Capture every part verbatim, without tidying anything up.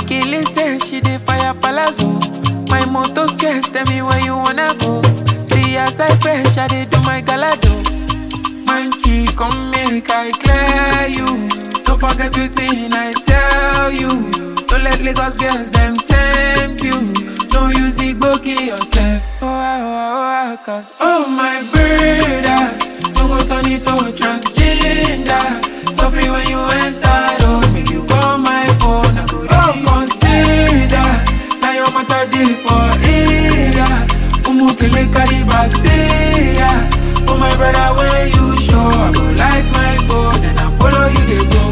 Akili says she dey fire palazzo. My motor scarce, tell me where you wanna go. See as I fresh, I dey do my galado. Manchi, come make I clear you. Don't forget wetin I tell you. Don't let Lagos girls them tempt you. Don't use Igbo kill yourself. Oh, ah, oh, ah, cause oh my brother, don't go turn it to transgender. Suffering when you enter, don't make you call my phone. I go oh, consider. Now your matter dey for area. Umukele carry bacteria. Oh my brother, when you show, I go light my boat and I follow you they go.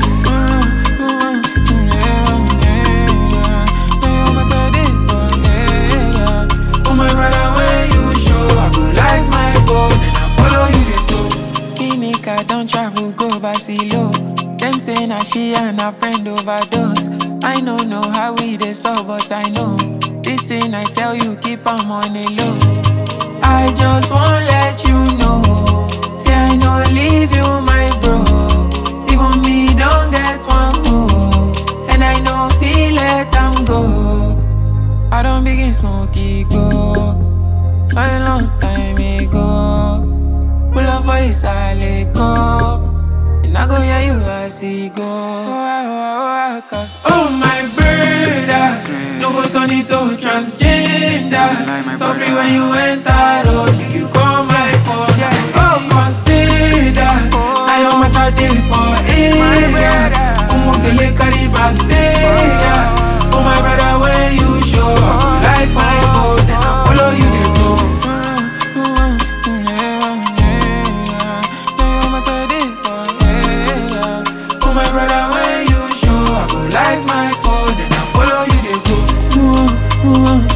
Oh my brother, when you show, I go light my boat and I follow you they go. Kinika don't travel go Basilo. Them say na she and her friend overdose. I don't know how we they solve, but I know this thing I tell you keep on money low. I just won't let you know. Say I no leave you, my bro. Even me don't get one more, and I know feel let am go. I don't begin smoky go a long time ago. Pull up for his go, and I go hear you as he go. Oh my brother, no go turn it to transgender. So free when you enter, don't make you call my phone. Oh consider, now your matter dey for area. Umukele carry bacteria. Oh my brother, when you show, light my boat and I follow you they go. Oh my brother, when you show, I go light my boat and I follow you they go.